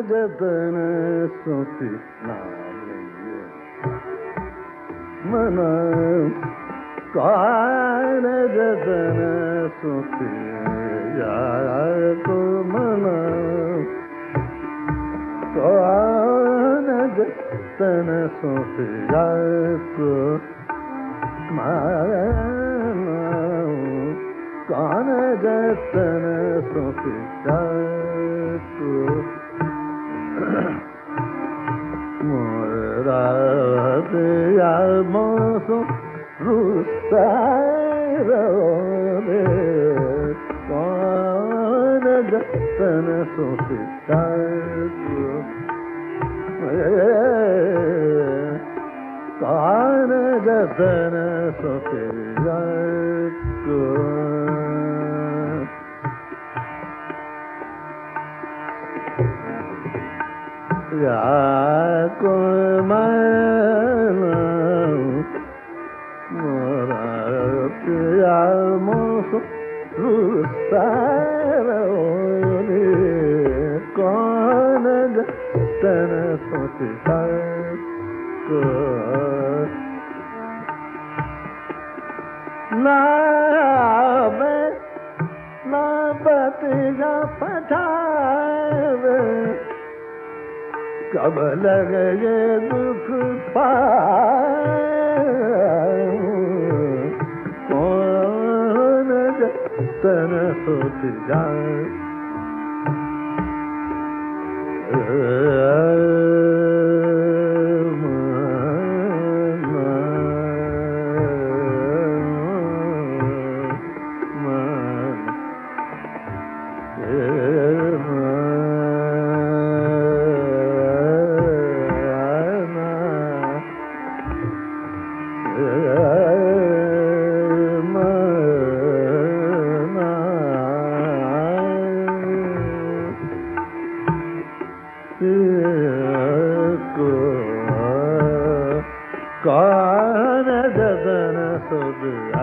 जतन सोती नालिए मन कान जतन सोती को मन कान जतन सोती को मन कान जतन सोती को मोरा मौसम रुस्तारो कौन जतन सोचता कौन जतन सोचता या को माना मोरा पिया मोसो रुसारो कौन जतन सोचता को ना मैं ना बतिया पठावे कब लगे ये दुख पाऊं कौन जतन सोच जाए कौन जतन सोच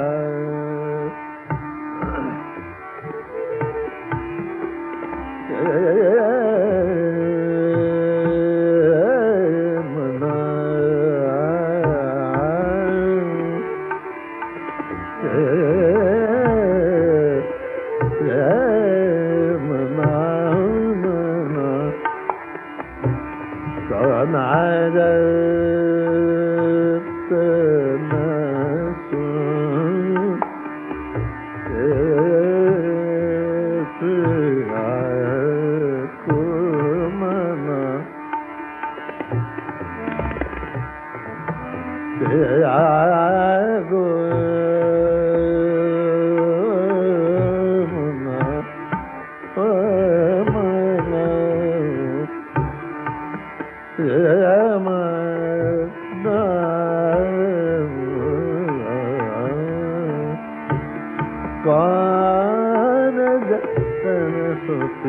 कौन जतन सोच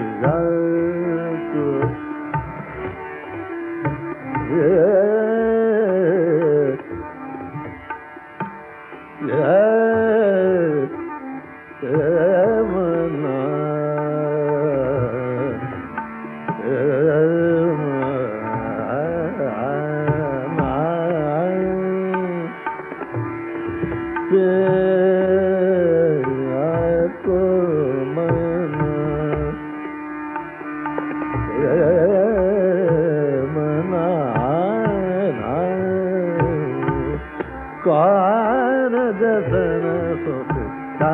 कौन जतन सोचता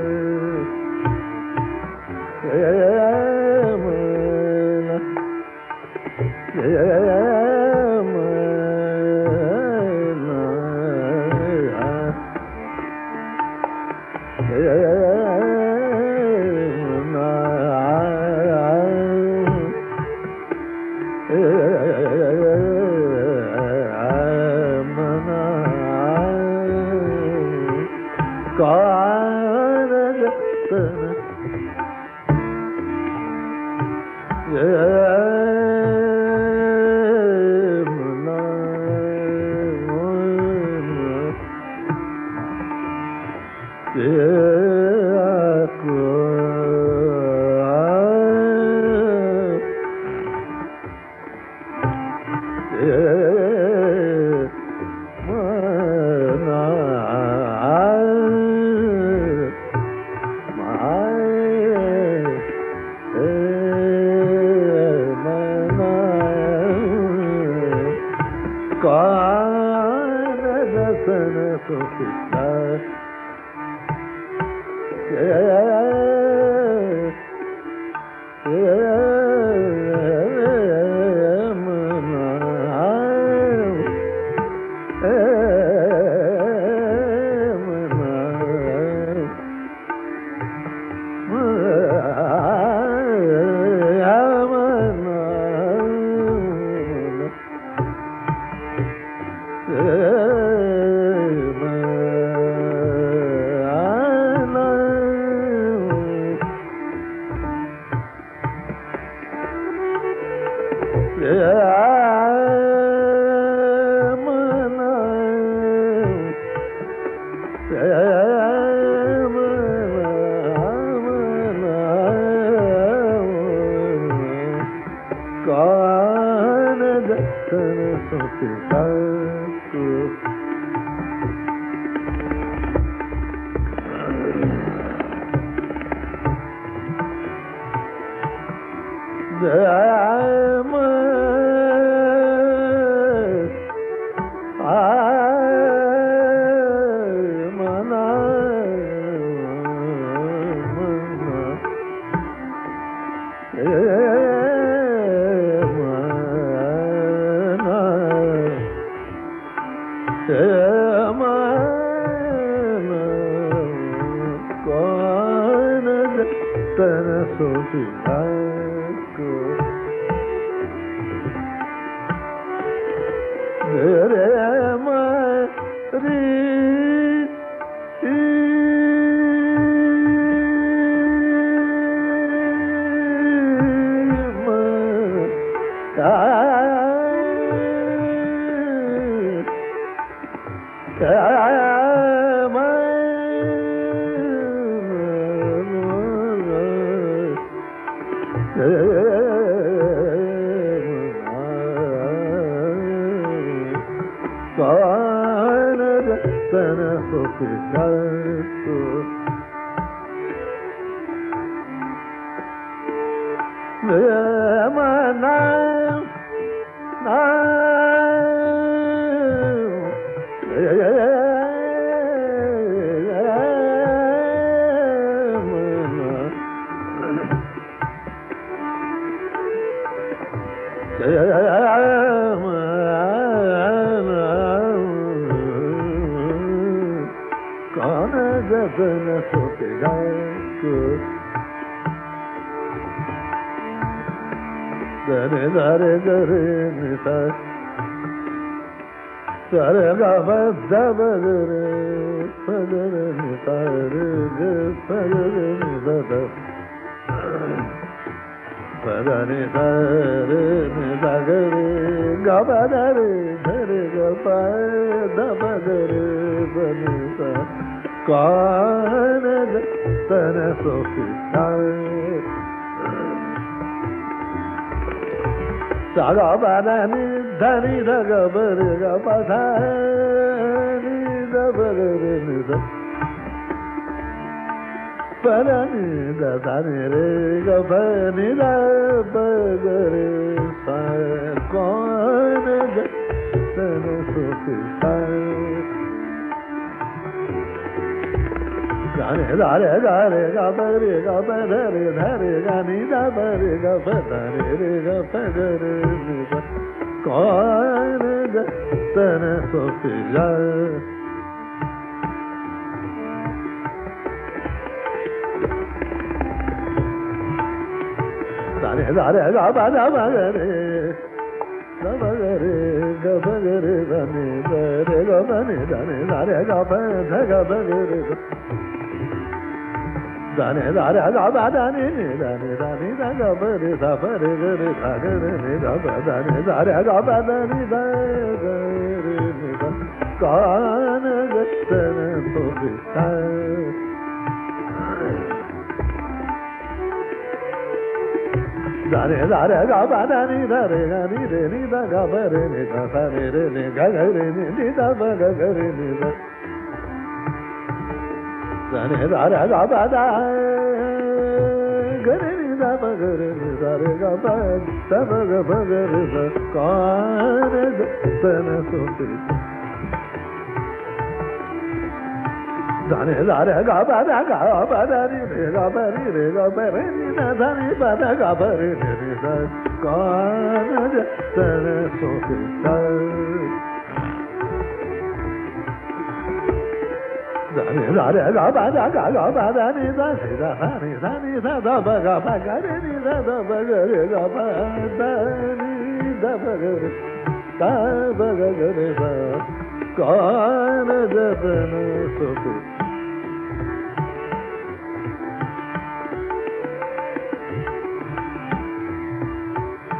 कौन जतन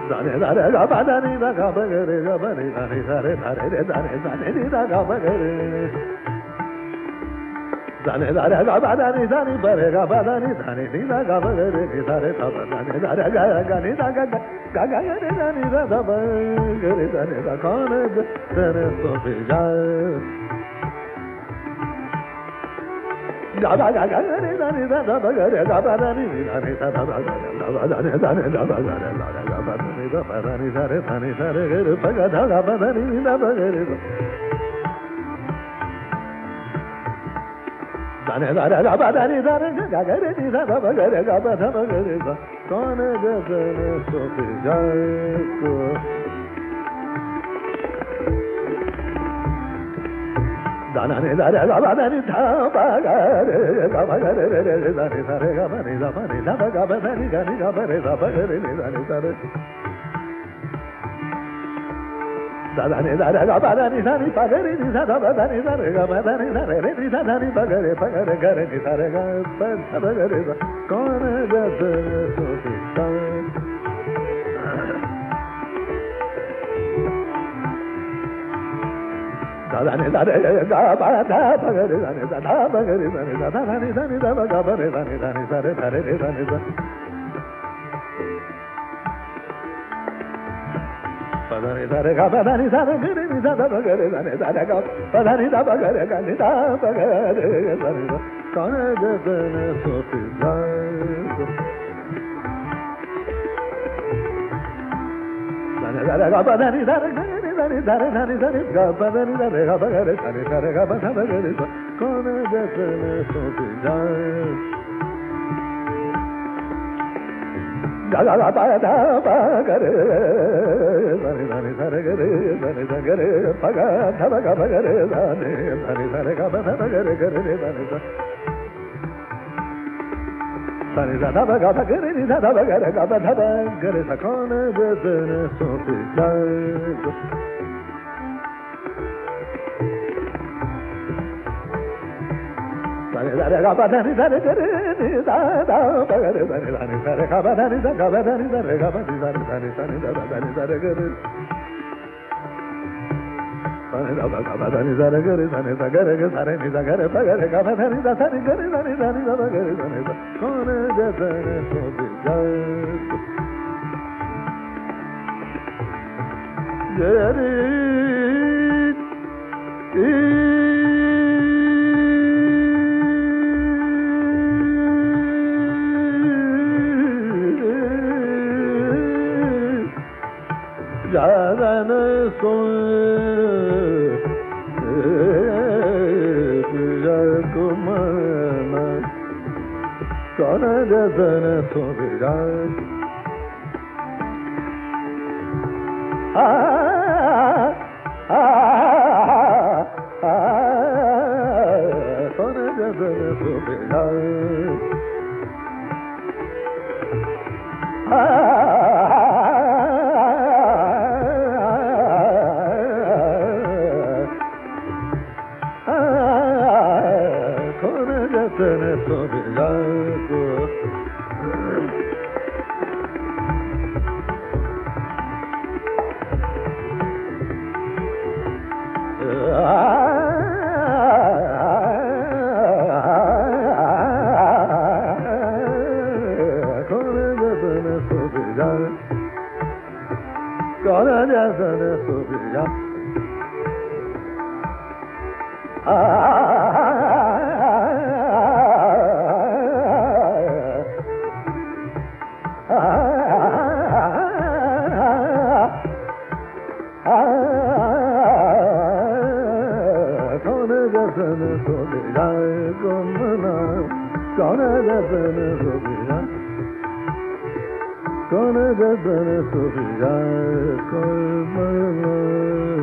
Dane dare ga ba dani da ga ba gare ga ba ni dane dare dare re dane dane ni da ga ba gare dane dare ga ba dani dani bare ga ba dani dane ni da ga ba gare ni dare ga ba dane dare ga ga ni da ga ga ga gare dani da da ba gare dane da kon dane so bi ja ga ba ga ga gare dani da da ba gare ga ba dani ni dane da da ba gare da ba dane dane da ba gare da ga ba dani da ba dani dare dani dare gare pa ga da ga ba dani ni da ba gare dane dare ga ba dani dare ga gare ni da ba gare ga ba da ba gare da kon de dane so bi ja ko dana ne dare ga ba dani da ba gare ga ba gare re re dani dare ga ba ni da ba ga ba dani ga ni ga ba re da ba gare ni dani dare dana ne dare ga ba dani dani ba gare ni da ba dani dare ga ba dani dare re ni da dani ba gare gare ni dare ga ba gare da kon ga de so ti ta dane dare ga ba da ba gare dane da ba gare dane da dani dani da ba ga ba re dani dani dare dare re dani da dane dare ga ba dani dare gare ni da ba gare dane dare ga ba dani da ba gare ga ni da ba gare dane da kon de dane so ti da dane dare ga ba dani dare dare dare dare dare ga ba dani dare ga ba gare dare dare ga ba da ba gare kon de dane so ti da ga ga ba da ba gare dare dare dare gare dare dare gare pa ga da ba ga ba gare dare dare dare ga ba da ba gare gare dare dare da ba ga ba gare ni da ba gare ga ba da ba gare sa kon de dane so ti da dare dare ga ba dani dare gare ni da ba gare dare dare dare ga ba dani da ga ba dani dare ga ba dani dare dare dani da dani dare gare dani da ba ga ba dani dare gare dani da gare ga dare ni da gare ba gare ga ba dani da dani gare dani dani da ba gare dani da kon de dane so bi ja gare Jadane so kumana kona jadane so viraj kona jadane so viraj dane so viraj kona jadane so viraj Kona jadane so viraj